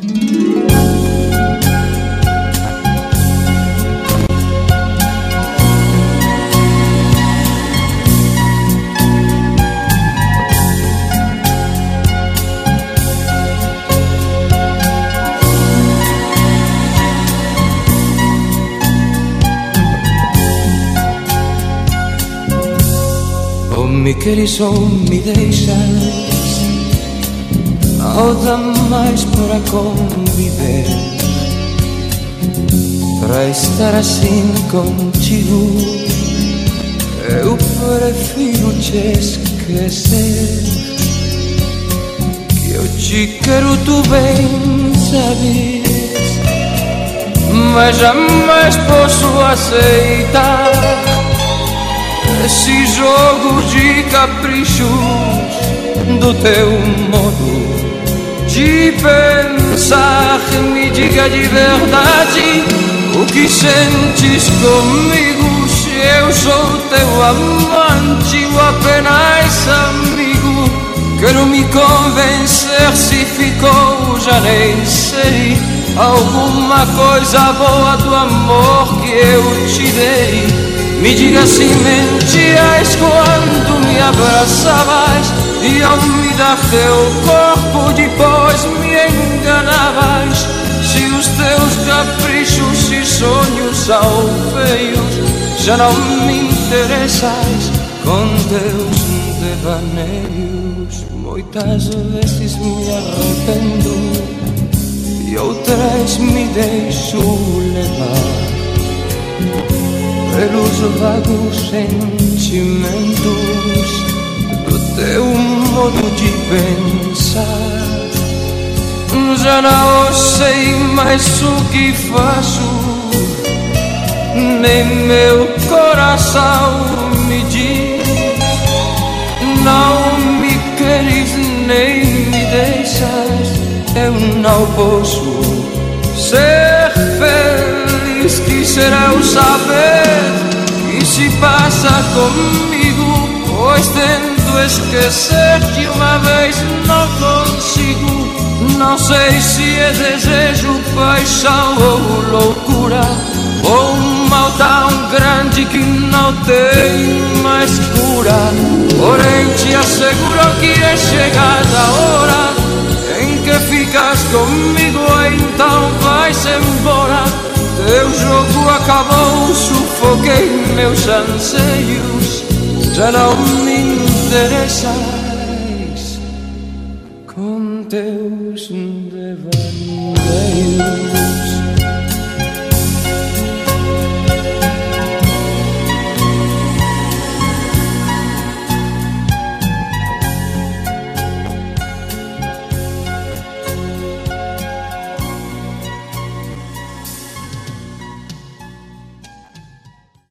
Me queres ou me deixas, não dá mais para conviver. Para estar assim contigo, eu prefiro te esquecer. Que eu te quero, tu bem sabes, mas jamais posso aceitar esse jogo de caprichos do teu modo de pensar. Me diga de verdade o que sentes comigo, se eu sou teu amante ou apenas amigo. Quero me convencer se ficou, já nem sei, alguma coisa boa do amor que eu te dei. Me diga se mentias quando me abraçavas e ao me dar teu corpo depois me enganavas. Se os teus caprichos e sonhos são feios, já não me interessas com teus devaneios. Muitas vezes me arrependo e outras me deixo levar pelos vagos sentimentos do teu modo de pensar. Já não sei mais o que faço, nem meu coração me diz. Não me queres nem me deixas, eu não posso ser feliz. Quisera eu saber que se passa comigo, pois tento esquecer-te uma vez não consigo. Não sei se é desejo, paixão ou loucura, ou um mal tão grande que não tem mais cura. Porém te asseguro que é chegada a hora em que ficas comigo, então vais embora. Teu jogo acabou, sufoquei meus anseios, já não me interessas com teus devaneios.